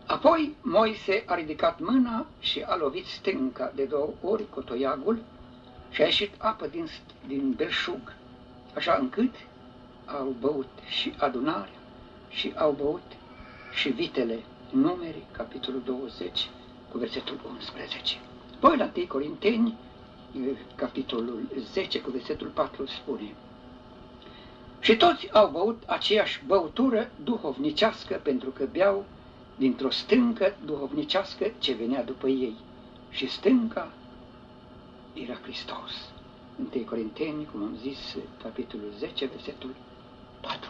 Apoi Moise a ridicat mâna și a lovit stânca de 2 ori cu toiagul și a ieșit apă din belșug, așa încât au băut și adunarea și au băut și vitele. Numeri, capitolul 20, cu versetul 11. Poi la 1 Corinteni, capitolul 10, cu versetul 4, spune: și toți au băut aceeași băutură duhovnicească, pentru că beau dintr-o stâncă duhovnicească ce venea după ei. Și stânca era Hristos. 1 Corinteni, cum am zis, capitolul 10, versetul 4.